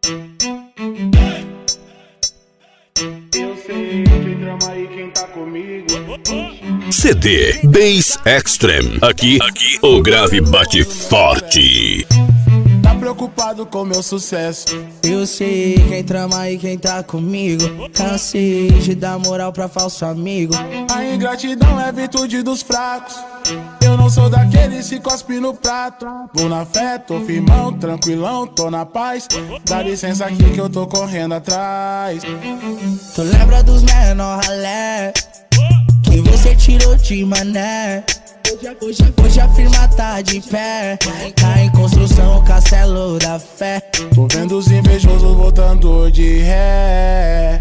Eu sei quem trama e quem tá comigo. CD Bass Extreme. Aqui o grave bate forte. Tá preocupado com meu sucesso. Eu sei quem trama e quem tá comigo. Cansei de dar moral pra falso amigo. A ingratidão é virtude dos fracos. Eu não sou daqueles que cospe no prato. Vou na fé, tô firmão, tranquilão, tô na paz. Dá licença aqui que eu tô correndo atrás. Tu lembra dos menor ralé que você tirou de mané? Hoje a firma tá de pé. Tá em construção o castelo da fé. Tô vendo os invejosos voltando de ré.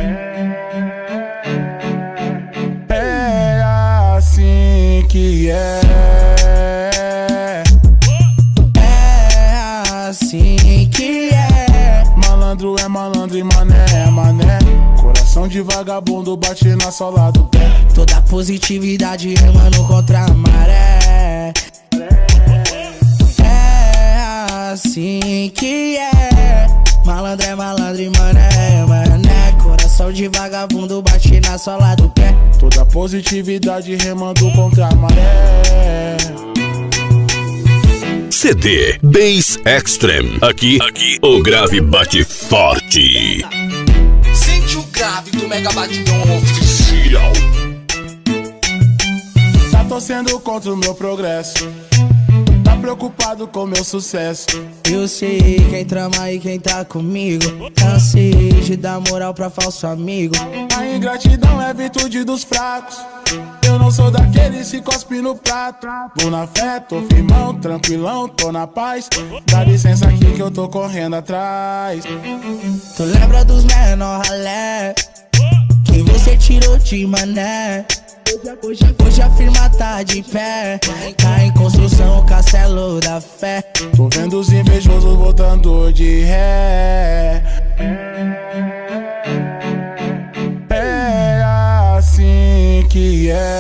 É assim que é. É assim que é. Malandro é malandro e mané é mané. Coração de vagabundo bate na sola do pé. Toda positividade remando contra a maré. É assim que é. Malandro é malandro e mané é mané. Coração de vagabundo bate na sola do pé. Toda positividade remando contra a maré. CD Bass Extreme. Aqui o grave bate forte. Sente o grave do Mega Batidão oficial. Tá torcendo contra o meu progresso. Tá preocupado com meu sucesso. Eu sei quem trama e quem tá comigo. Cansei de dar moral pra falso amigo. A ingratidão é virtude dos fracos. Eu não sou daqueles que cospe no prato. Vou na fé, tô firmão, tranquilão, tô na paz. Dá licença aqui que eu tô correndo atrás. Tu lembra dos menor ralé que você tirou de mané? Hoje a firma tá de pé. Tá em construção o castelo da fé. Tô vendo os invejosos voltando de ré. É assim que é.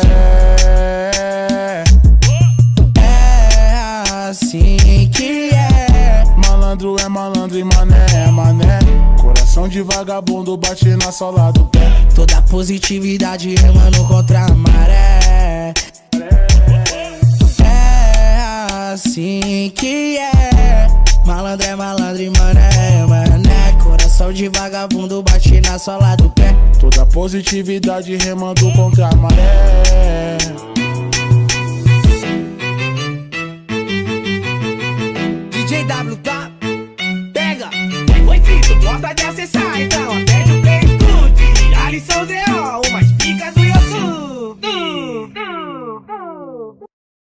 É assim que é. Malandro é malandro e mané é mané. Coração de vagabundo bate na sola do pé. Toda positividade remando contra a maré. É assim que é. Malandro é malandro e mané é mané. Coração de vagabundo bate na sola do pé. Toda positividade remando contra a maré. DJ W, tá? Pega! Foi feito, gosta de acessar, então.